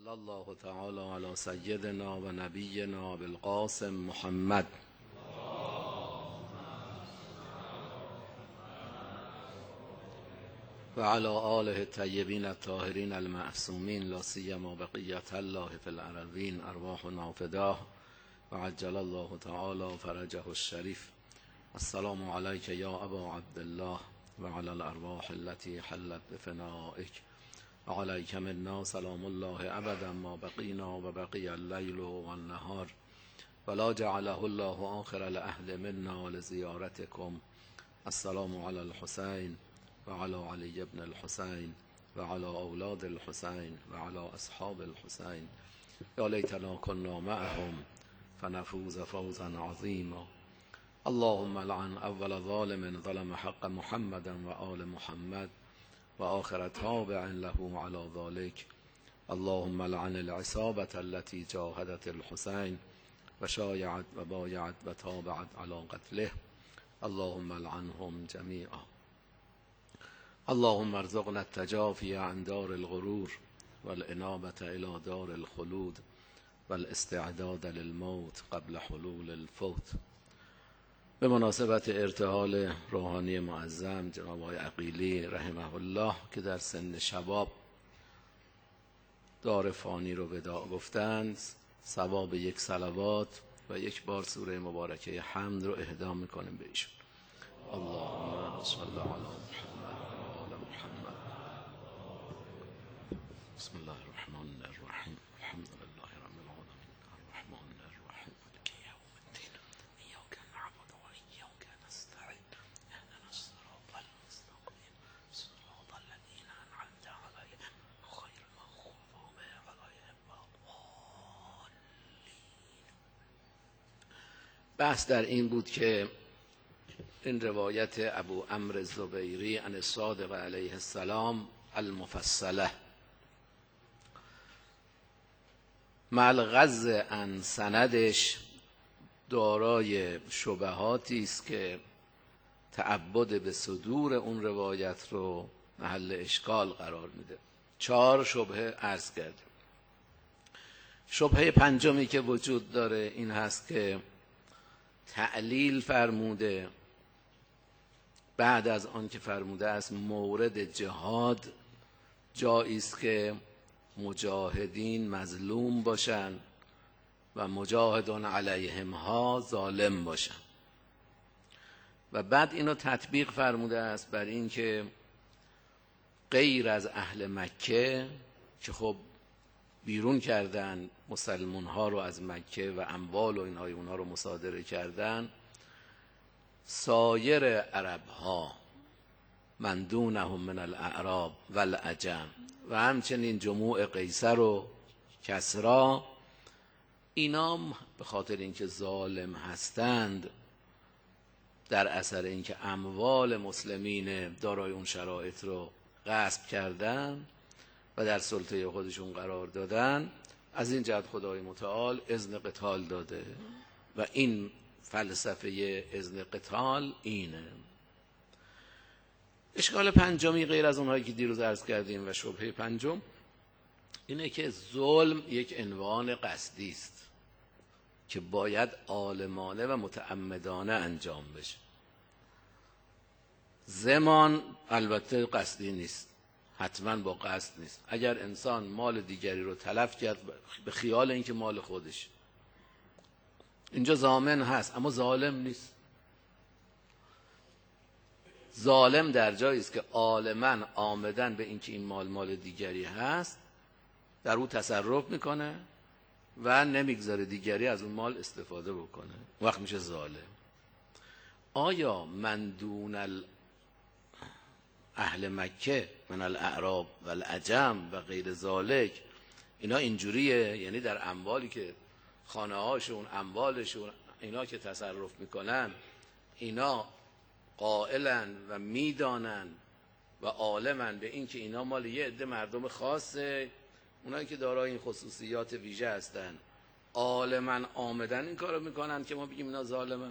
صلی الله تعالی علی سیدنا و نبینا بالقاسم محمد و علی آله الطیبین الطاهرین المعصومین لا سیما بقیة الله فی الارضین ارواحنا فداه و عجل الله تعالی فرجه الشریف. السلام علیک یا ابا عبدالله و علی الارواح التي حلت بفنائک و علیک منا سلام الله ابدا ما بقینا و بقی اللیل و النهار ولا جعله الله آخر العهد منا لزیارتکم. السلام علی الحسین و علی علی ابن الحسین و علی اولاد الحسین و علی اصحاب الحسین. یا لیتنا کنا معهم فنفوز فوزا عظیما. اللهم لعن اول ظالم ظلم حق محمد و آل محمد و آخر تابع له على ذلك. اللهم لعن العصابة التي جاهدت الحسين و شایعت و بایعت و تابعت على قتله. اللهم لعنهم جميعا. اللهم ارزقنا التجافي عن دار الغرور والانابة الى دار الخلود والاستعداد للموت قبل حلول الفوت. به مناسبت ارتحال روحانی معظم جناب آقای عقیلی رحمه الله که در سن شباب دار فانی رو وداع گفتند، ثواب یک صلوات و یک بار سوره مبارکه حمد رو اهدا میکنیم به ایشون. اللهم صل علی محمد و آل محمد. بسم الله الرحمن الرحیم. الحمد لله رب العالمین الرحمن الرحیم مالک یوم الدین ایاک نعبد و ایاک نستعین اهدنا الصراط المستقیم صراط الذین انعمت علیهم غیر المغضوب علیهم ولا الضالین. بحث در این بود که این روایت ابو عمرو الزبیری عن الصادق علیه السلام المفصله مع الغض عن سندش دارای شبهاتی است که تعبد به صدور اون روایت رو محل اشکال قرار میده. 4 شبهه عرض کردیم. شبهه پنجمی که وجود داره این هست که تعلیل فرموده بعد از آن که فرموده است مورد جهاد جایی است که مجاهدین مظلوم باشن و مجاهدون علیهم ها ظالم باشن و بعد اینو تطبیق فرموده است بر این که غیر از اهل مکه که خب بیرون کردن مسلمان ها رو از مکه و اموال و اینهای اونها رو مصادره کردن، سایر عرب ها من دونهم من الاعراب و العجم و همچنین جموع قیصر و کسرا، اینا به خاطر اینکه ظالم هستند در اثر اینکه اموال مسلمین دارای اون شرایط رو غصب کردن و در سلطه خودشون قرار دادن، از این جهت خدای متعال اذن قتال داده و این فلسفه اذن قتال اینه. اشکال پنجمی غیر از اونهایی که دیروز عرض کردیم و شبهه پنجم اینه که ظلم یک عنوان قصدی است که باید عالمانه و متعمدانه انجام بشه. زمان البته قصدی نیست، حتما با قصد نیست. اگر انسان مال دیگری رو تلف کرد به خیال اینکه مال خودش، اینجا ضامن هست اما ظالم نیست. ظالم در جایی است که عالماً آمدن به اینکه این مال دیگری هست در او تصرف میکنه و نمیگذاره دیگری از اون مال استفاده بکنه، وقت میشه ظالم. آیا من دون اهل مکه من الاعراب و العجم و غیر ذالک اینا اینجوریه؟ یعنی در اموالی که خانه هاشون اموالشون اینا که تصرف میکنن اینا قائلن و میدانن و عالمن به این که اینا مال یه عده مردم خاصه، اونایی که دارای این خصوصیات ویژه هستن عالمن آمدن این کارو میکنن که ما بگیم اینا ظالمن؟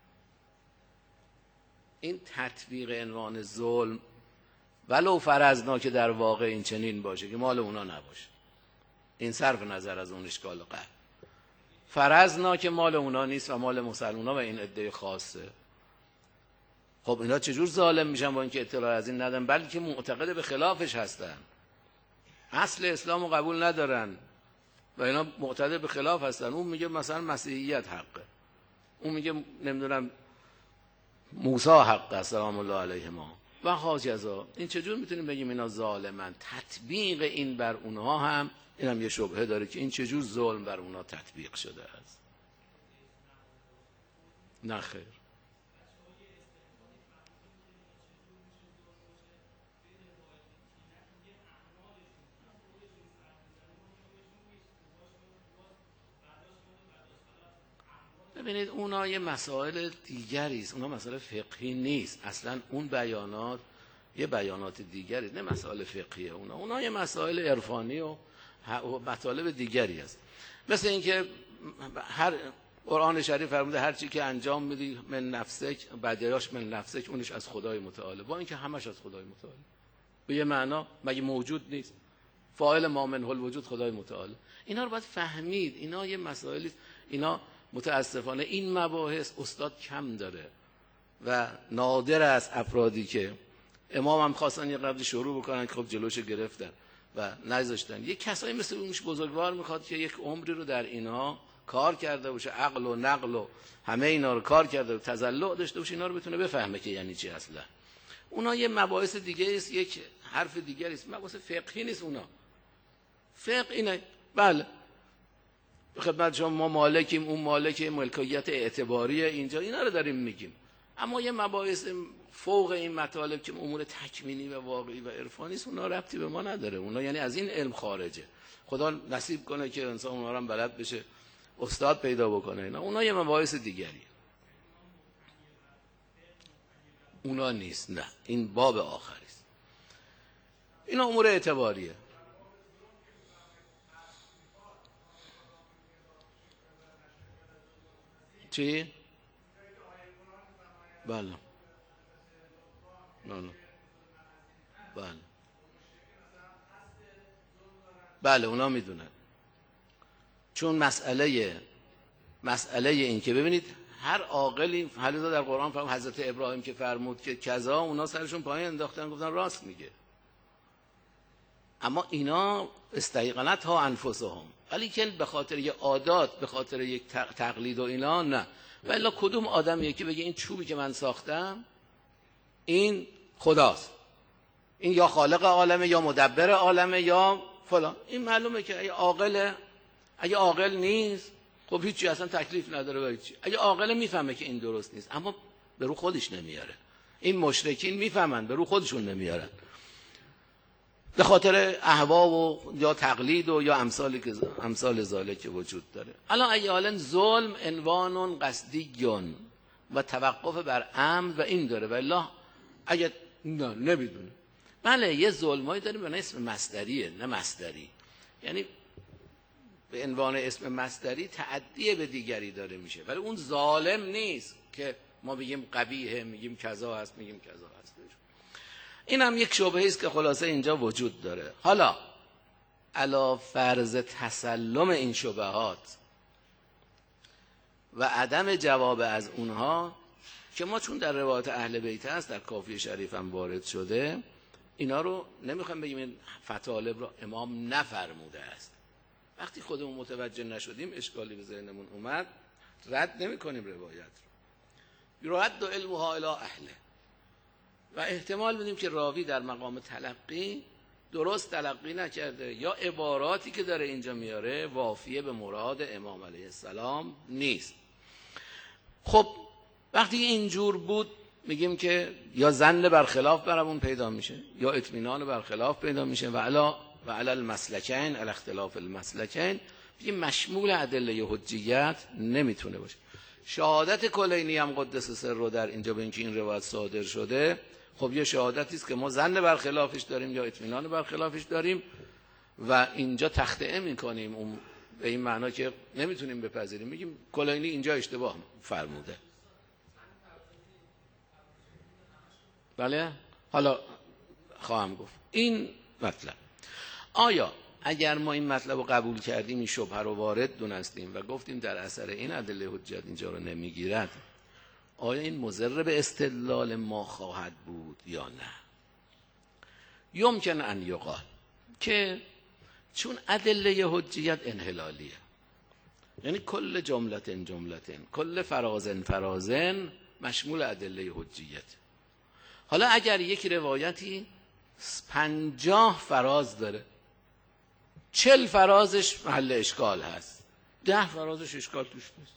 این تطبیق عنوان ظلم ولو فرضنا که در واقع این چنین باشه که مال اونا نباشه، این صرف نظر از اون اشکال قبل. فرضنا که مال اونا نیست و مال مسلمونا و این عده خاصه، خب اینا چجور ظالم میشن با اینکه اطلاع از این ندارن، بلکه معتقد به خلافش هستن، اصل اسلام رو قبول ندارن و اینا معتقد به خلاف هستن. اون میگه مثلا مسیحیت حقه، اون میگه نمیدونم موسی حقه سلام الله علیهما و هاجزا. این چجور میتونیم بگیم اینا ظالمن؟ تطبیق این بر اونها هم اینم یه شبهه داره که این چجور ظلم بر اونها تطبیق شده است. نه خیر. ببینید اونا یه مسائل دیگری است، اونا مسائل فقهی نیست اصلا. اون بیانات یه بیانات دیگری، نه مسائل فقهیه. اونا یه مسائل عرفانی و مطالب دیگری است. مثل اینکه هر قرآن شریف فرموده هر چی که انجام میدی من نفسک، بدیاش من نفسک، اونش از خدای متعال، با اینکه همش از خدای متعال. به یه معنا مگه موجود نیست؟ فاعل ما منه الوجود خدای متعال. اینا رو باید فهمید. اینا یه مسائلی، اینا متاسفانه این مباحث استاد کم داره و نادر است افرادی که امام هم خواستن یه قبلی شروع بکنن که خب جلوش گرفتن و نذاشتن. یه کسایی مثل اونش بزرگوار میخواد که یک عمری رو در اینها کار کرده باشه، عقل و نقل و همه اینا رو کار کرده و تزلع داشته باشه، اینا رو بتونه بفهمه که یعنی چی اصلا. اونا یه مباحث دیگه است، یک حرف دیگری است، مباحث فقهی نیست. اونا فقه اینه. بله خدمت شما ما مالکیم، اون مالک، ملکیت اعتباریه اینجا، اینا رو داریم میگیم. اما یه مباحث فوق این مطالب که امور تکوینی و واقعی و عرفانی است، اونا ربطی به ما نداره. اونا یعنی از این علم خارجه. خدا نصیب کنه که انسان اونا رو هم بلد بشه، استاد پیدا بکنه. اینا اونا یه مباحث دیگری، اونا نیست. نه، این باب آخری است. اینا امور اعتباریه. چی؟ بله بله بله بله اونا میدونن. چون مسئله این که ببینید هر عاقلی، حالا در قرآن فرمود حضرت ابراهیم که فرمود که کذا، اونا سرشون پایین انداختن گفتن راست میگه. اما اینا استیقنت ها انفسهم، ولی که به خاطر یک عادات، به خاطر یک تقلید و اینا نه. ولی کدوم آدم یکی بگه این چوبی که من ساختم این خداست، این یا خالق عالمه یا مدبر عالمه یا فلان، این معلومه که اگه عاقل نیست خب هیچی اصلا تکلیف نداره با هیچی. اگه عاقل میفهمه که این درست نیست اما به رو خودش نمیاره. این مشرکین میفهمن به رو خودشون نمیارن، به خاطر اهوا و یا تقلید و یا امثال ذالک که وجود داره. الان ایالا ظلم عنوان قصدیون و توقف بر امر و این داره. والله اگه نمیدونه، بله یه ظلمایی داریم به اسم مصدریه، نه مصدری، یعنی به عنوان اسم مصدری تعدی به دیگری داره میشه، ولی اون ظالم نیست که ما بگیم قبیحه، میگیم کذا هست، میگیم کذا هست. این هم یک شبهه است که خلاصه اینجا وجود داره. حالا علی فرض تسلم این شبهات و عدم جواب از اونها که ما چون در روایت اهل بیت هست، در کافی شریف هم وارد شده، اینا رو نمیخوام بگیم این مطالب رو امام نفرموده است. وقتی خودمون متوجه نشدیم، اشکالی به ذهنمون اومد، رد نمی‌کنیم روایت رو. رد علمها الی اهله و احتمال بدیم که راوی در مقام تلقی درست تلقی نکرده یا عباراتی که داره اینجا میاره وافیه به مراد امام علیه السلام نیست. خب وقتی اینجور بود میگیم که یا ظن برخلاف برامون پیدا میشه یا اطمینان برخلاف پیدا میشه و علی المسلکین، علی اختلاف المسلکین، میگیم مشمول ادله حجیت نمیتونه باشه. شهادت کلینی هم قدس سر رو در اینجا به اینکه این روایت صادر شده، خب یه شهادتی است که ما ظن برخلافش داریم یا اطمینان برخلافش داریم و اینجا تخطئه میکنیم اون به این معنا که نمیتونیم بپذیریم، میگیم کلینی اینجا اشتباه فرموده. بله حالا خواهم گفت این مطلب. آیا اگر ما این مطلب رو قبول کردیم، این شبهه رو وارد دونستیم و گفتیم در اثر این ادله حجت اینجا رو نمیگیرد، آیا این مضر به استدلال ما خواهد بود یا نه؟ یمکن ان یقال که چون ادله حجیت انحلالیه، یعنی کل جملتن کل فرازن مشمول ادله حجیت. حالا اگر یک روایتی 50 فراز داره، 40 فرازش محل اشکال هست، 10 فرازش اشکال توش نیست،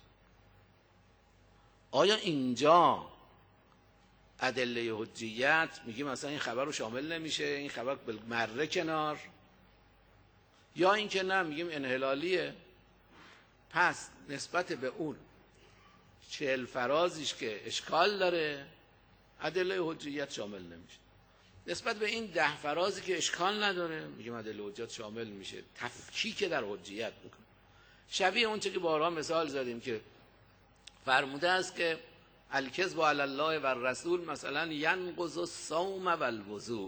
آیا اینجا ادله حجیت میگیم مثلا این خبر رو شامل نمیشه، این خبر بالمره کنار، یا این که نه میگیم انحلالیه؟ پس نسبت به اون 40 فرازیش که اشکال داره ادله حجیت شامل نمیشه، نسبت به این 10 فرازی که اشکال نداره میگیم ادله حجیت شامل میشه، تفکیک در حجیت میکنه. شبیه اون چه که بارها مثال زدیم که فرموده است که الکذب علی الله و الرسول مثلا ینقض الصوم و الوضوء.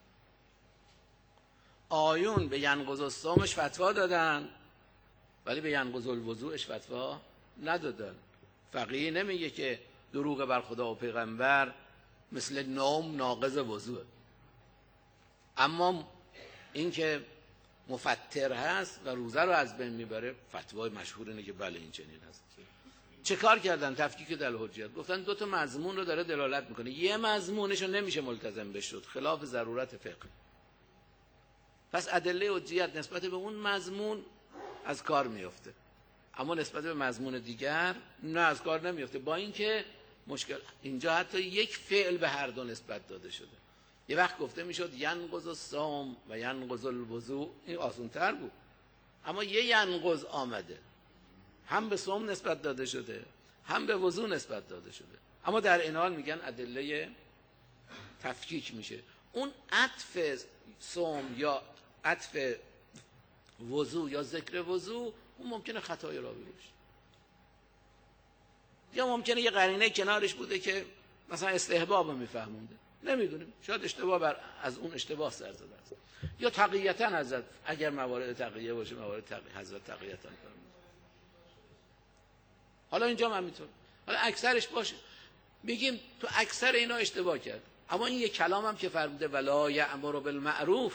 آیون به ینقض الصومش فتوا دادن ولی به ینقض الوضوءش فتوا ندادن. فقیه نمیگه که دروغ بر خدا و پیغمبر مثل نوم ناقض وضوء، اما این که مفطر هست و روزه رو از بین میبره فتوای مشهور اینه که بله این چنین هست. چه کار کردن؟ تفکیک در حجیت، گفتن دو تا مضمون رو داره دلالت میکنه، یه مضمونش رو نمیشه ملتزم بشد، خلاف ضرورت فقه، پس ادله حجیت نسبت به اون مضمون از کار میفته، اما نسبت به مضمون دیگر نه از کار نمیفته. با اینکه مشکل اینجا حتی یک فعل به هر دو نسبت داده شده. یه وقت گفته میشد ینقض الصوم و ینقض الوضوء، این آسان‌تر بود، اما یه ینقض آمده، هم به صوم نسبت داده شده هم به وضوء نسبت داده شده، اما در این حال میگن ادله تفکیک میشه. اون عطف صوم یا عطف وضوء یا ذکر وضوء اون ممکنه خطای راوی باشه، یا ممکنه یه قرینه کنارش بوده که مثلا استحباب رو میفهمونده، نمیدونیم، شاید اشتباه از اون اشتباه سر زده است، یا تقییتا حضرت اگر موارد تقیه باشه موارد حضرت تقییتا فرمود. حالا اینجا هم همینطور، حالا اکثرش باشه میگیم تو اکثر اینا اشتباه کرد، اما این یک کلام هم که فرموده ولا یأمر بالمعروف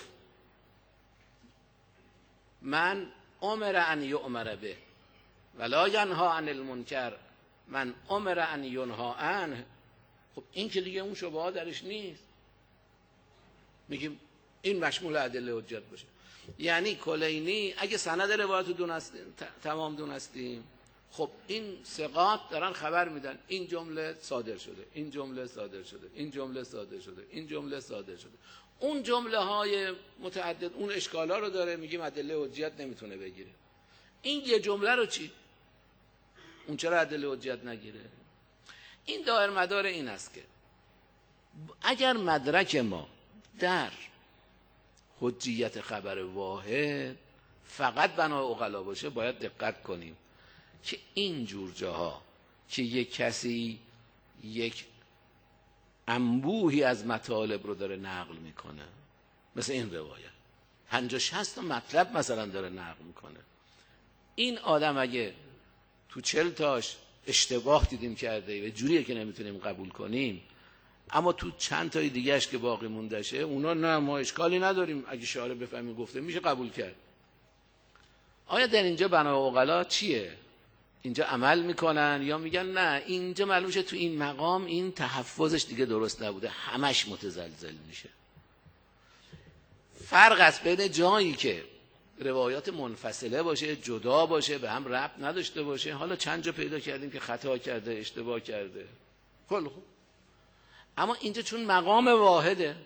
من امر ان یؤمر به ولا ینهی عن المنکر من امر ان ینهی عنه، خب این که دیگه اون شبهه درش نیست، میگیم این مشمول ادله حجت باشه. یعنی کلینی اگه سند روایت تمام دونستیم، خب این ثقات دارن خبر میدن این جمله صادر شده، این جمله صادر شده، این جمله صادر شده، این جمله صادر شده، اون جمله های متعدد اون اشکالا رو داره، میگیم ادله حجت نمیتونه بگیره. این یه جمله رو چی؟ اون چرا ادله حجت نگیره؟ این دایر مدار این است که اگر مدرک ما در حجیت خبر واحد فقط بنا عقلا باشه، باید دقت کنیم که این جور جاها که یک کسی یک انبوهی از مطالب رو داره نقل میکنه، مثل این روایت 50-60 تا مطلب مثلا داره نقل میکنه، این آدم اگه تو 40 تاش اشتباه دیدیم کرده و جوریه که نمیتونیم قبول کنیم، اما تو چند تای دیگهش که باقی موندشه اونا نه ما اشکالی نداریم، اگه شارع بفهمیم گفته میشه قبول کرد. آیا در اینجا بنا عقلا چیه؟ اینجا عمل میکنن یا میگن نه اینجا معلوم شه تو این مقام این تحفظش دیگه درست نبوده، همش متزلزل میشه. فرق است بین جایی که روایات منفصله باشه، جدا باشه، به هم ربط نداشته باشه، حالا چند جا پیدا کردیم که خطا کرده، اشتباه کرده، خب اما اینجا چون مقام واحده،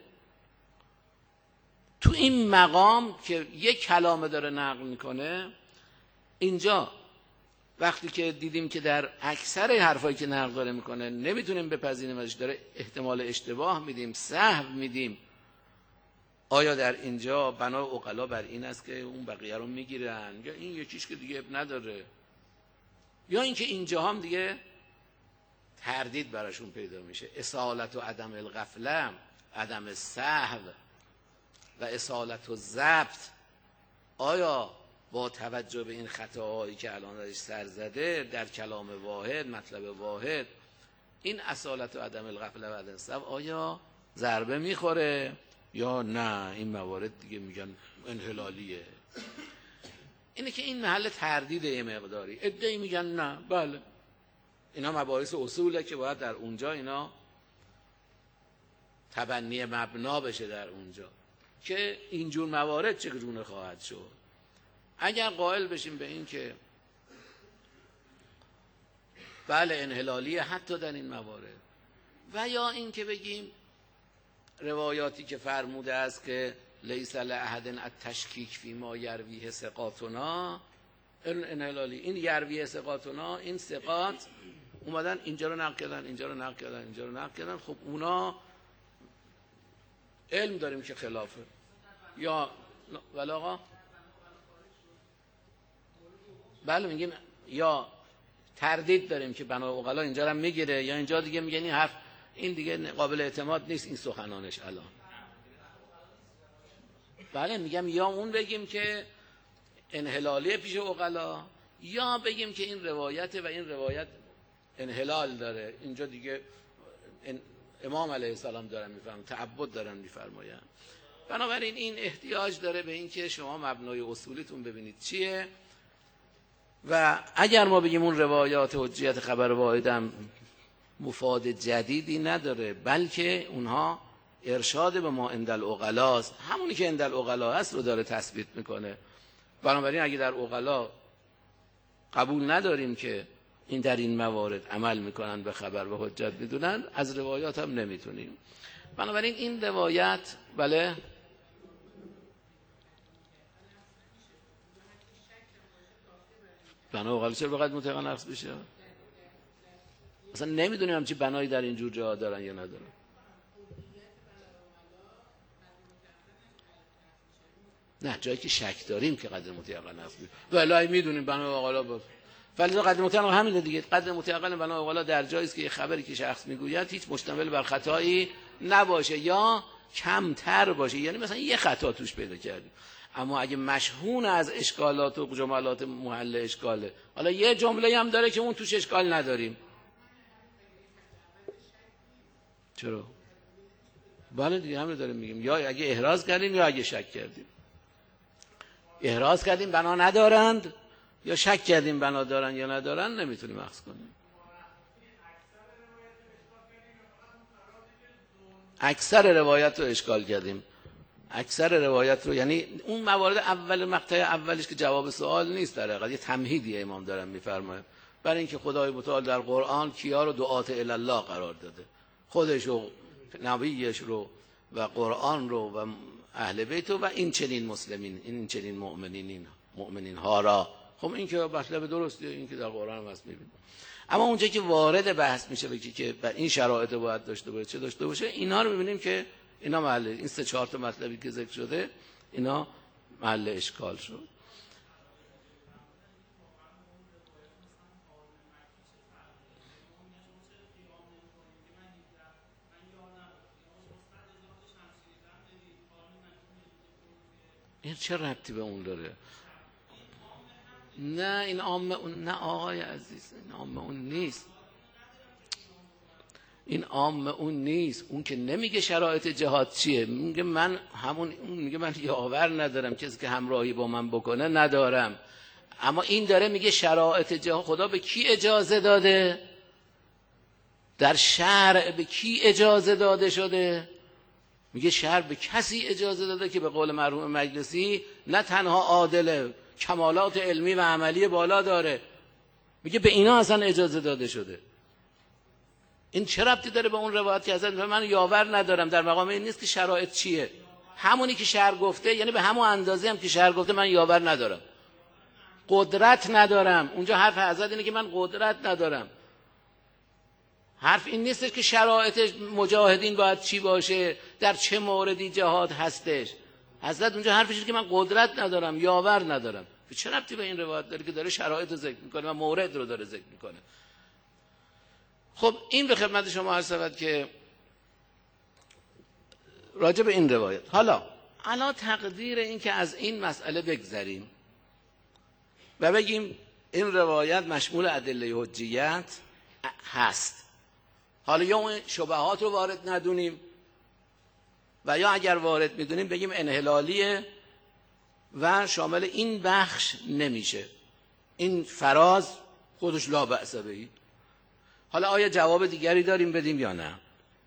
تو این مقام که یک کلامه داره نقل میکنه، اینجا وقتی که دیدیم که در اکثر حرفایی که نقل داره میکنه نمیتونیم بپذیریم ازش، داره احتمال اشتباه میدیم، سهو میدیم، آیا در اینجا بنا عقلا بر این است که اون بقیه رو میگیرن یا این یکیش که دیگه نداره، یا اینکه اینجا هم دیگه تردید براشون پیدا میشه، اصالت و عدم الغفله، عدم سهو و اصالت و ضبط، آیا با توجه به این خطاهایی که الان ازش سر زده در کلام واحد، مطلب واحد، این اصالت و عدم الغفله و عدم الصبر آیا ضربه میخوره یا نه این موارد دیگه میگن انحلالیه؟ اینه که این محل تردید یه مقداری. عده‌ای میگن نه، بله اینا مباحث اصوله که باید در اونجا اینا تبنی مبنا بشه در اونجا که اینجور موارد چگونه خواهد شد. اگر قائل بشیم به این که بله انحلالیه حتی در این موارد، و یا این که بگیم روایاتی که فرموده است که لیس لأحد التشکیک فی ما یرویه ثقاتنا، انحلالی، این یرویه ثقاتنا، این ثقات اومدن اینجا رو نقل کردن، اینجا رو نقل کردن، اینجا رو نقل کردن، خب اونا علم داریم که خلافه یا ولی آقا بله میگیم یا تردید داریم که بنا عقلا اینجا رو میگیره یا اینجا دیگه میگن این حرف این دیگه قابل اعتماد نیست این سخنانش الان. بله میگم یا اون بگیم که انحلالی پیش عقلا، یا بگیم که این روایت و این روایت انحلال داره، اینجا دیگه امام علیه السلام دارن میفرمایند، تعبد دارن میفرمایند. بنابراین این احتیاج داره به این که شما مبنای اصولیتون ببینید چیه، و اگر ما بگیم اون روایات حجیت خبر واحدم مفاد جدیدی نداره، بلکه اونها ارشاد به ما عند العقلاست، همونی که عند العقلا هست رو داره تثبیت میکنه. بنابراین اگه در عقلا قبول نداریم که این در این موارد عمل میکنن به خبر و حجت میدونن، از روایات هم نمیتونیم. بنابراین این روایت بله بنا عقلا چرا بقید متقن نقص بشه؟ اصلا نمیدونیم همچی بنایی در اینجور جاها دارن یا ندارن. نه جایی که شک داریم که قدر متقن نقص بشه، ولی میدونیم بنا عقلا باز فلذا قدر متقن همینه دیگه. قدر متقن بنا عقلا در جایی است که خبری که شخص میگوید هیچ مشتمل بر خطایی نباشه یا کمتر باشه، یعنی مثلا یه خطا توش پیدا کردیم، اما اگه مشحون از اشکالات و جملات محل اشکاله، حالا یه جمله هم داره که اون توش اشکال نداریم، چرا؟ بله دیگه همین داریم میگیم، یا اگه احراز کردیم یا اگه شک کردیم. احراز کردیم بنا ندارند یا شک کردیم بنا دارن یا ندارن، نمیتونیم اخذ کنیم. اکثر روایت رو اشکال کردیم، اکثر روایت رو، یعنی اون موارد اول مقطع اولش که جواب سوال نیست، در حقیقت یه تمهیدیه امام دارن میفرماید برای اینکه خدای متعال در قرآن کیا رو دعات الی الله قرار داده، خودش رو، نبیش رو و قرآن رو و اهل بیت رو و این چنین مسلمین، این چنین مؤمنین ها را. خب این که مطلب درستیه، این که در قرآن هم هست میبینیم. اما اونجا که وارد بحث میشه بگی که این شرایط باید داشته باشه، چه داشته باشه، اینا رو میبینیم که اینا محل، این 3-4 تا مطلبی که ذکر شده اینا محل اشکال شد. این چه ربطی به اون داره؟ نه این عامه اون، نه آقای عزیز، این عامه اون نیست، این عامه اون نیست. اون که نمیگه شرایط جهاد چیه، میگه من همون، اون میگه من یاور ندارم، کسی که همراهی با من بکنه ندارم. اما این داره میگه شرایط جهاد خدا به کی اجازه داده، در شرع به کی اجازه داده شده. میگه شرع به کسی اجازه داده که به قول مرحوم مجلسی نه تنها عادله، کمالات علمی و عملی بالا داره، میگه به اینا اصلا اجازه داده شده. این چه ربطی داره به اون روایت که اصلا من یاور ندارم؟ در مقام این نیست که شرایط چیه، همونی که شرع گفته، یعنی به همون اندازه هم که شرع گفته من یاور ندارم، قدرت ندارم. اونجا حرف حضرت اینه که من قدرت ندارم. حرف این نیستش که شرایط مجاهدین باید چی باشه، در چه موردی جهاد هستش. حضرت اونجا حرفش اینه که من قدرت ندارم، یاور ندارم. چه ربطی به این روایت داره که داره شرایط رو ذکر میکنه و مورد رو داره ذکر میکنه؟ خب این به خدمت شما عرض شود که راجع به این روایت. حالا الان تقدیر این که از این مسئله بگذریم و بگیم این روایت مشمول ادله حجیت هست، حالا یا اون شبهات رو وارد ندونیم و یا اگر وارد میدونیم بگیم انحلالیه و شامل این بخش نمیشه، این فراز خودش لا بأس بهی. حالا آیا جواب دیگری داریم بدیم یا نه؟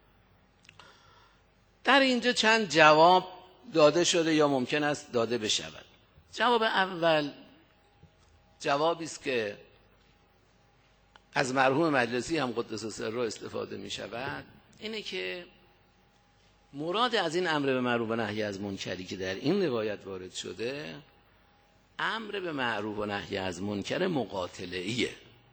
در اینجا چند جواب داده شده یا ممکن است داده بشود. جواب اول جوابی است که از مرحوم مجلسی هم قدس سره استفاده می شود، اینه که مراد از این امر به معروف و نهی از منکری که در این روایت وارد شده، امر به معروف و نهی از منکر مقاتله‌ایه.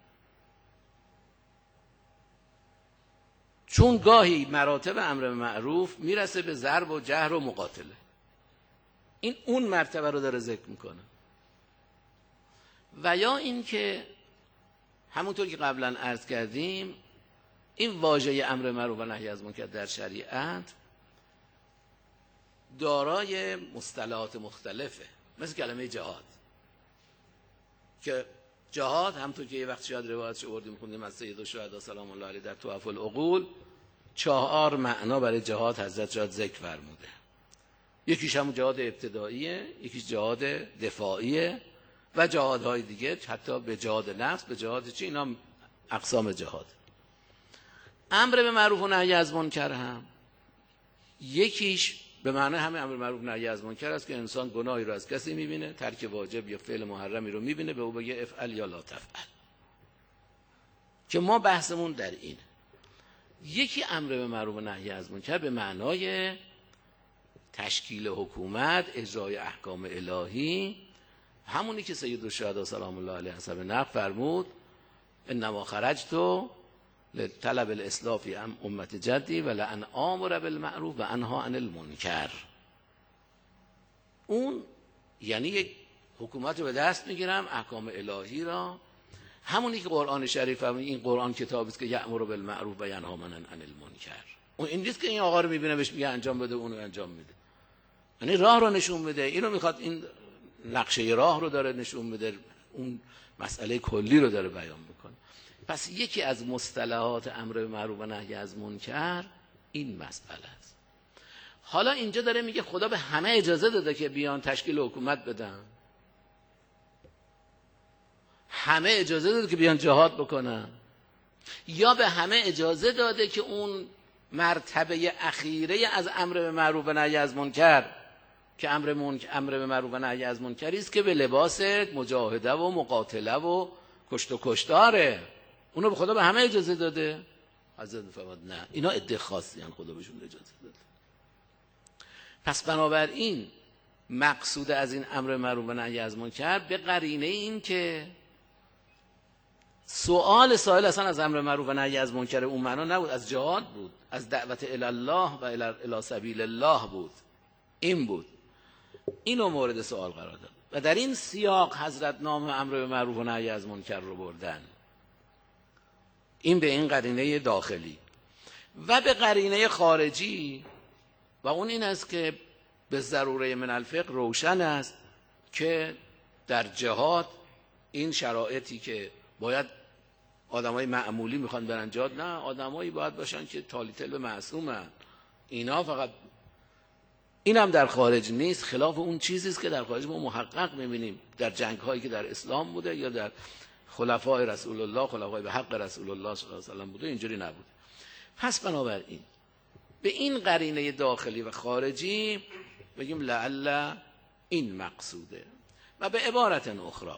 چون گاهی مراتب امر به معروف میرسه به ضرب و جهر و مقاتله، این اون مرتبه رو داره ذکر میکنه. و یا این که همونطور که قبلا عرض کردیم این واژه امر معروف و نهی از منکر در شریعت دارای مصطلحات مختلفه، مثل کلمه جهاد که جهاد همونطور که یه وقت شاید روایتش آوردیم خوندیم از سید الشهدا سلام الله علیه در تحف العقول، 4 معنا برای جهاد حضرت شاید ذکر فرموده. یکیش همون جهاد ابتداییه، یکیش جهاد دفاعیه و جهادهای دیگه، حتی به جهاد نفس، به جهاد چی، اینا اقسام جهاد. امر به معروف و نهی از منکر هم یکیش به معنی همه امر معروف نهی از منکر است که انسان گناهی رو از کسی میبینه، ترک واجب یا فعل محرمی رو میبینه، به او بگه افعل یا لا تفعل، که ما بحثمون در اینه. یکی امر به معروف و نهی از منکر به معنای تشکیل حکومت، اجرای احکام الهی، همونی که سید الشهدا سلام الله علیه حسب نقل فرمود انما خرجت لطلب الاصلاح فی امت جدی و لان آمر بالمعروف و انها عن المنکر. اون یعنی یک حکومت رو به دست میگیرم، احکام الهی را، همونی که قرآن شریف فرمود این قرآن کتابی است که یأمر بالمعروف و ینها عن المنکر. اون این نیست که این آقا رو میبینه بهش میگه انجام بده، اونو انجام میده، یعنی راه رو نشون بده، اینو میخواد، این نقشه راه رو داره نشون میده، اون مسئله کلی رو داره بیان میکنه. پس یکی از مصطلحات امر به معروف و نهی از منکر این مسئله است. حالا اینجا داره میگه خدا به همه اجازه داده که بیان تشکیل حکومت بدن، همه اجازه داده که بیان جهاد بکنن، یا به همه اجازه داده که اون مرتبه اخیره از امر به معروف و نهی از منکر که امر به معروف و نهی از منکری است که به لباس مجاهده و مقاتله و کشت و کشتاره، اونو به خدا به همه اجازه داده؟ حضرت فرمود نه، اینا عده خاصی ان خدا بهشون اجازه داده. پس بنابراین مقصود از این امر معروف و نهی از منکر به قرینه این که سؤال سائل اصلا از امر معروف و نهی از منکر اون معنا نبود، از جهاد بود، از دعوت الی الله و الی سبیل الله بود، این بود، اینو مورد سوال قرار داد و در این سیاق حضرت نام امر به معروف و نهی از منکر رو بردن. این به این قرینه داخلی و به قرینه خارجی، و اون این است که به ضروره من الفقه روشن است که در جهاد این شرایطی که باید آدمای معمولی میخوان برن جهاد، نه، آدمایی باید باشن که تالیتل معصومن، اینا فقط، این هم در خارج نیست، خلاف اون چیزی است که در خارج ما محقق میبینیم در جنگ هایی که در اسلام بوده یا در خلفای رسول الله، خلفای به حق رسول الله صلی الله علیه و سلم بوده، اینجوری نبوده. پس بنابراین به این قرینه داخلی و خارجی بگیم لعل این مقصوده. و به عبارت اخرى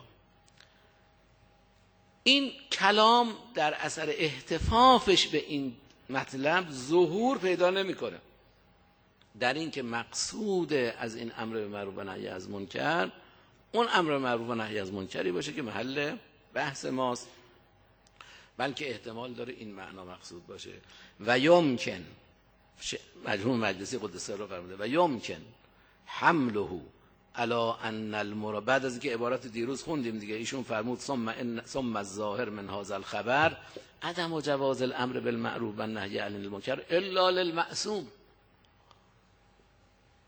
این کلام در اثر احتفافش به این مطلب ظهور پیدا نمیکنه در این که مقصود از این امر به معروف و نهی از منکر اون امر به معروف و نهی از منکری باشه که محل بحث ماست، بلکه احتمال داره این معنا مقصود باشه. و یمکن، مرحوم مجلسی قدس سره فرموده، و یمکن حمله علی ان المراد، بعد از اینکه عبارت دیروز خوندیم دیگه، ایشون فرمود ثم الظاهر من هذا الخبر عدم جواز الامر بالمعروف و النهی عن المنکر الا للمعصوم.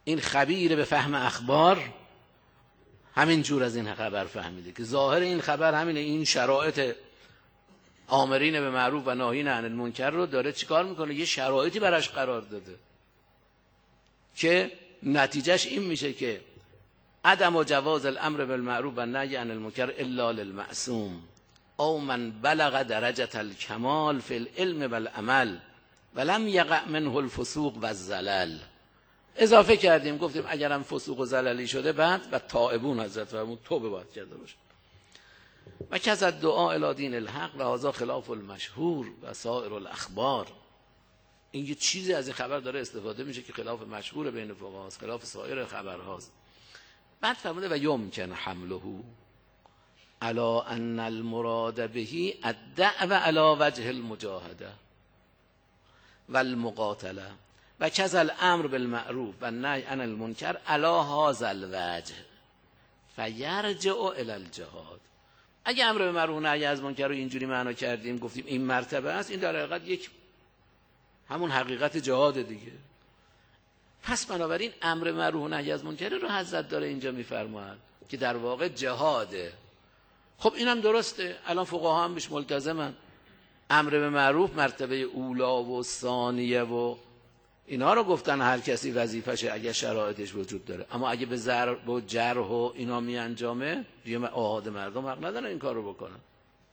این خبیر به فهم اخبار همین جور از این خبر فهمیده که ظاهر این خبر همینه، این شرایط آمرین به معروف و ناهین عن المنکر رو داره چیکار میکنه، یه شرایطی براش قرار داده که نتیجهش این میشه که عدم و جواز الامر بالمعروف و نهی عن المنکر الا للمعصوم او من بلغ درجه الکمال فی العلم والعمل ولم یقع منه الفسوق و الزلل. اضافه کردیم گفتیم اگرم فسوق و زللی شده بعد و تائبون حضرت فرمود توبه باید کرده باشه. و کذا دعا الی دین الحق و هذا خلاف المشهور و سایر الاخبار. این یه چیزی از این خبر داره استفاده میشه که خلاف مشهور بین فقها است، خلاف سایر خبرهاست. بعد فرموده و یمکن حمله علی ان المراد به الدعوه علی وجه المجاهده و المقاتله و کذا الامر بالمعروف و النهی عن المنکر علی هذا الوجه فیرجع الی الجهاد. اگه امر به معروف و نهی از منکر رو اینجوری معنا کردیم گفتیم این مرتبه است، این در حقیقت یک همون حقیقت جهاد دیگه. پس بنابراین امر معروف و نهی از منکر رو حضرت داره اینجا میفرماید که در واقع جهاده. خب اینم درسته، الان فقها هم بهش ملتزمن. امر به معروف مرتبه اولا و ثانیه و اینا رو گفتن هر کسی وظیفشه اگه شرایطش وجود داره، اما اگه به ضرب و جرح و اینا می انجامه دیگه آحاد مردم حق ندارن این کار رو بکنن.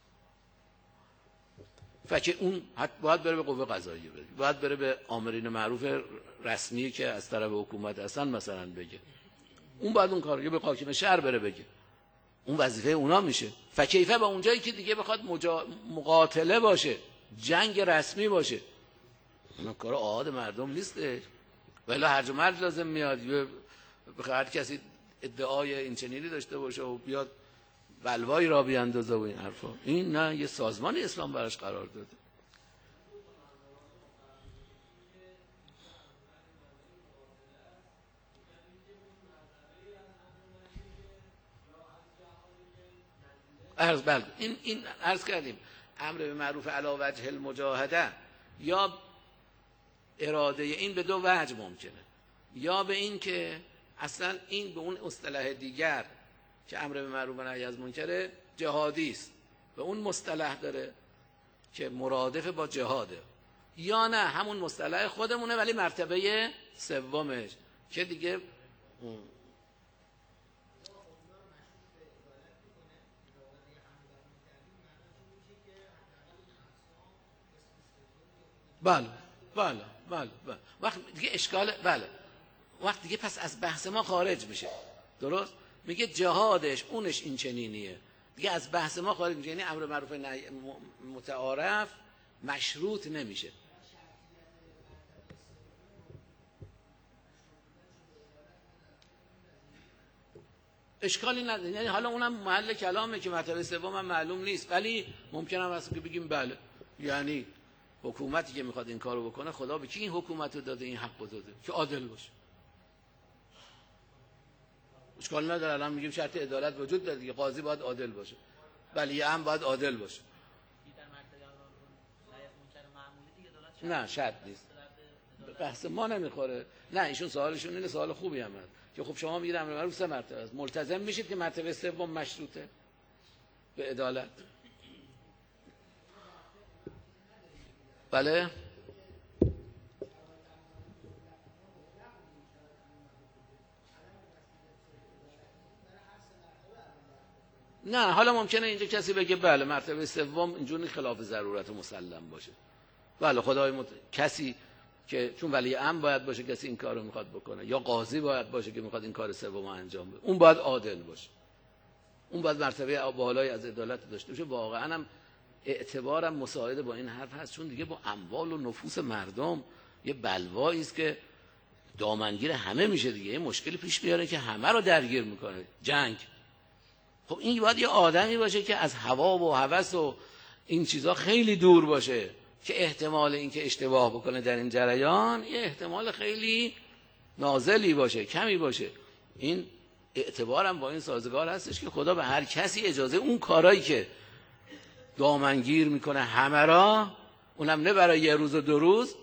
فکر اون باید بره به قوه قضاییه، باید بره به آمرین معروف رسمی که از طرف حکومت هستن مثلا بگه، اون باید اون کارو، یا به حاکم شهر بره بگه، اون وظیفه اونا میشه. فکیفه با اونجایی که دیگه بخواد مقاتله باشه، جنگ رسمی باشه، اون کار آحاد مردم نیسته. ولی هرج و مرج لازم میاد، یا هر کسی ادعای این چنینی داشته باشه و بیاد بلوایی را بیاندازه و این حرفا. این نه، یه سازمان اسلام براش قرار داده. این عرض کردیم امر به معروف علی وجه المجاهده یا اراده این به دو وجه ممکنه، یا به این که اصلا این به اون اصطلاح دیگر که امر به معروف و نهی از منکر جهادی است به اون مصطلح داره که مرادف با جهاده، یا نه همون مصطلح خودمونه ولی مرتبه سومش که دیگه بله وقت دیگه اشکال وقت دیگه پس از بحث ما خارج میشه. درست میگه جهادش اونش این چنینیه، دیگه از بحث ما خارج میشه، یعنی امر معروف متعارف مشروط نمیشه. اشکالی نداره، یعنی حالا اونم محل کلامه که مرتبه سوم هم معلوم نیست، ولی ممکنه هم که بگیم بله، یعنی حکومتی که میخواد این کارو بکنه خدا به کی این حکومت رو داده، این حق رو داده که عادل باشه. اشکال نداره، الان میگیم شرط عدالت وجود داره دیگه، قاضی باید عادل باشه، ولی هم باید عادل باشه. نه شرط نیست، بحث ما نمیخوره. نه ایشون سوالشون اینه، سوال خوبی هم هست که خب شما میگید امر معروف 3 مرتبه است، ملتزم میشید که مرتبه سوم مشروطه به عدالت. بله نه، حالا ممکنه اینجا کسی بگه بله مرتبه سوم اینجوری خلاف ضرورت مسلم باشه، بله خدای کسی که چون ولی امر باید باشه کسی این کارو میخواد بکنه، یا قاضی باید باشه که میخواد این کار سوم انجام بده، اون باید عادل باشه، اون باید مرتبه بالایی از عدالت داشته باشه. واقعا هم اعتبارم مساعده با این حرف هست، چون دیگه با اموال و نفوس مردم یه بلوایی است که دامنگیر همه میشه دیگه، یه مشکلی پیش میاره که همه رو درگیر میکنه، جنگ. خب این باید یه آدمی باشه که از هوا و هوس و این چیزا خیلی دور باشه که احتمال اینکه اشتباه بکنه در این جریان یه احتمال خیلی نازلی باشه، کمی باشه. این اعتبارم با این سازگار هستش که خدا به هر کسی اجازه اون کارایی که دامنگیر میکنه همه را، اونم نه برای 1 روز و 2 روز،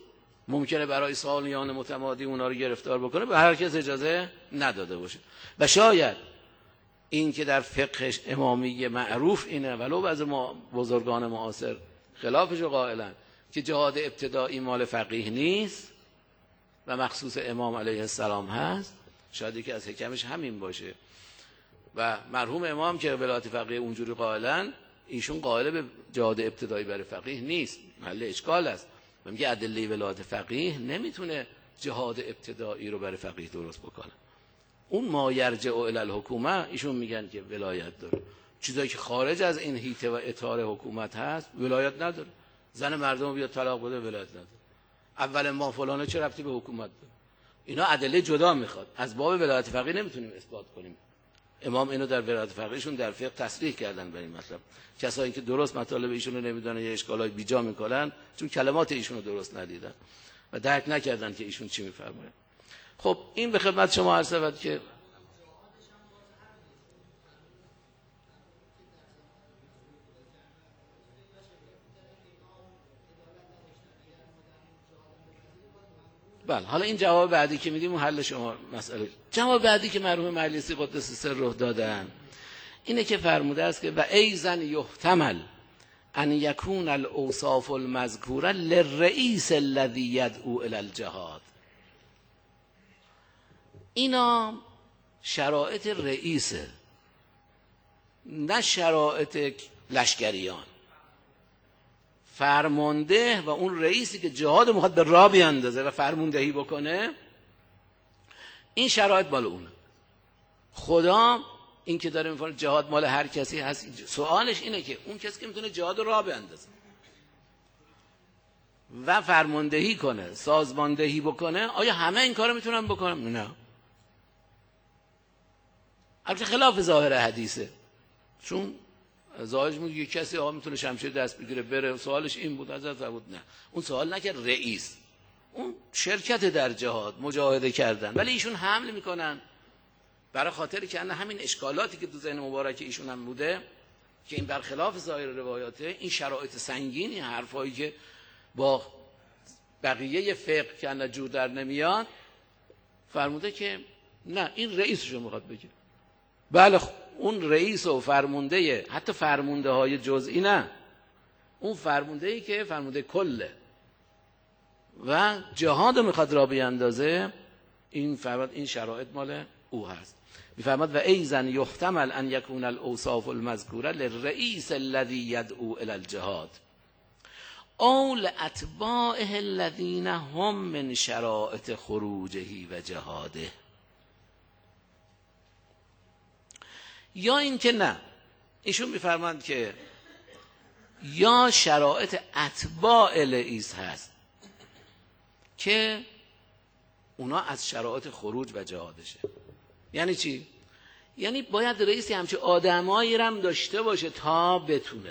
ممکنه برای سالیان متمادی اونا رو گرفتار بکنه، به هر کس اجازه نداده باشه. و شاید این که در فقه امامی معروف اینه، ولو بعضی بزرگان معاصر خلافش رو قائلن، که جهاد ابتدایی مال فقیه نیست و مخصوص امام علیه السلام هست. شاید یکی از حکمش همین باشه. و مرحوم امام که ولایت فقیه اونجوری قائلن، ایشون قائل به جهاد ابتدایی برای فقیه نیست، محل اشکال است. و میگه ادله ولایت فقیه نمیتونه جهاد ابتدایی رو برای فقیه درست بکنه. اون ما یرجع الی الحکومه ایشون میگن که ولایت داره. چیزایی که خارج از این حیطه و اطار حکومت هست ولایت نداره. زن مردم بیاد طلاق بده ولایت نداره. اول ما فلانه چه ربطی به حکومت داره؟ اینا ادله جدا میخواد. از باب ولایت فقیه نمیتونیم اثبات کنیم. امام اینو در ولایت فقیهشون در فقه تصریح کردن به این مطلب. کسایی که درست مطالب ایشون رو نمیدونن یا اشکالای بیجا میکنن، چون کلمات ایشون رو درست ندیدن و درک نکردن که ایشون چی میفرماید. خب این به خدمت شما عرض شود که بله. حالا این جواب بعدی که میدیم حل شما مسئله. جواب بعدی که مرحوم مجلسی قدس سره دادن اینه که فرموده است که و ایزن یحتمل ان یکون الاوصاف المذکوره للرئیس الذی یدعو الی الجهاد. اینا شرایط رئیسه، نه شرایط لشکریان. فرمانده و اون رئیسی که جهاد میخواد به راه بیاندازه و فرماندهی بکنه، این شرایط مال اونه. خدا این که داره میفرماید جهاد مال هر کسی هست، سوالش اینه که اون کسی که میتونه جهاد رو راه بیاندازه و فرماندهی کنه، سازماندهی بکنه، آیا همه این کارو میتونن بکنن؟ نه. البته خلاف ظاهر حدیثه، چون ظاهرش میگه کسی میتونه شمشیر دست بگیره بره. سوالش این بود حضرت بود نه، اون سوال نکرد رئیس، اون شرکت در جهاد مجاهده کردن، ولی ایشون حمل میکنن برای خاطری که همین اشکالاتی که تو ذهن مبارک ایشون هم بوده که این برخلاف ظاهر روایاته، این شرایط سنگینی، حرفایی که با بقیه فقه که جور در نمیاد، فرموده که نه، این رئیسشو میخواد بگه. بله اون رئیس و فرمانده، حتی فرمانده های جزئی نه، اون فرماندهی که فرمانده کله و جهاد رو میخواد را بیاندازه، این شرایط مال او هست. میفرماد و ایزن یحتمل ان یکون الاوصاف المذکوره للرئیس الذی یدعو الی الجهاد او لاتباعه الذین هم من شرائط خروجه و جهاده. یا این که نه، ایشون میفرماند که یا شرایط اتباع رئیس هست که اونا از شرایط خروج و جهادشه. یعنی چی؟ یعنی باید رئیسی همچه آدمایی هم داشته باشه تا بتونه،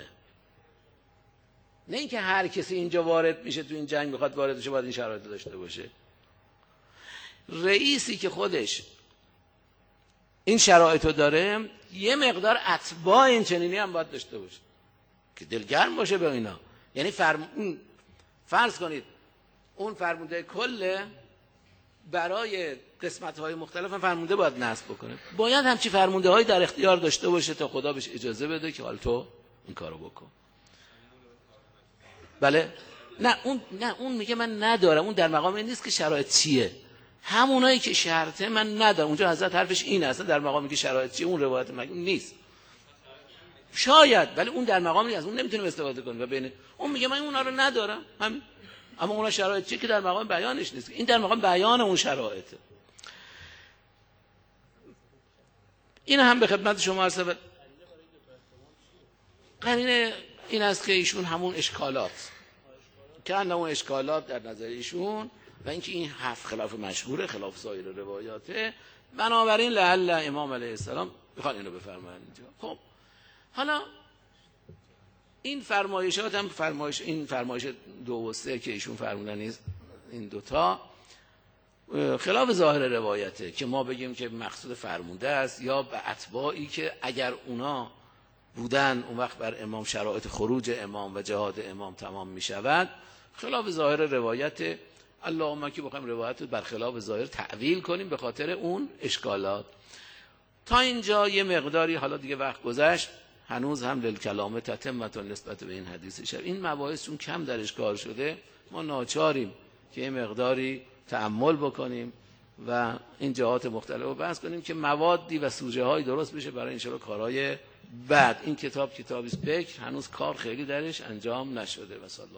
نه اینکه هر کسی اینجا وارد میشه تو این جنگ بخواد وارد بشه باید این شرایط داشته باشه. رئیسی که خودش این شرایط رو داره، یه مقدار اتباع این چنینی هم باید داشته باشه که دلگرم باشه به اینا. یعنی فرض کنید اون فرمانده کله برای قسمت‌های مختلف هم فرمانده باید نصب بکنه، باید همچی فرمانده هایی در اختیار داشته باشه تا خدا بهش اجازه بده که حال تو این کارو بکن. بله نه اون میگه من ندارم، اون در مقام این نیست که شرایط چیه، همونایی که شرطه من ندارم. اونجا حضرت حرفش این است، در مقامی که شرایط چیه اون روایت مگون نیست. شاید، ولی اون در مقامی نیست، اون نمیتونیم استفاده کنیم و بین اون میگه من اونا رو ندارم همین، اما اونا شرایط چیه که در مقام بیانش نیست، این در مقام بیان اون شرایطه. این هم به خدمت شما عرض شود. قرینه این است که ایشون همون اشکالات که اون اشکالات در نظر ایشون و اینکه این حرف خلاف مشهوره، خلاف سایر روایاته، بنابراین لعل امام علیه السلام میخوان اینو بفرمایند اینجا. خب حالا این فرمایشات هم این فرمایش 2 و 3 که ایشون فرمودن، این دوتا خلاف ظاهر روایته که ما بگیم که مقصود فرموده است یا به اتباعی که اگر اونا بودن اون وقت بر امام شرایط خروج امام و جهاد امام تمام می شود. خلاف ظاهر روایت. اللهم که بخوایم روایت رو برخلاف ظاهر تعویل کنیم به خاطر اون اشکالات. تا اینجا یه مقداری، حالا دیگه وقت گذشت، هنوز هم للکلام تتمة نسبت به این حدیث شب. این مباحث چون کم درش کار شده ما ناچاریم که یه مقداری تأمل بکنیم و این جهات مختلف رو بحث کنیم که موادی و سوژه های درست بشه برای انشاءالله کارهای بعد. این کتاب کتابی است بکر، هنوز کار خیلی درش انجام نشده. و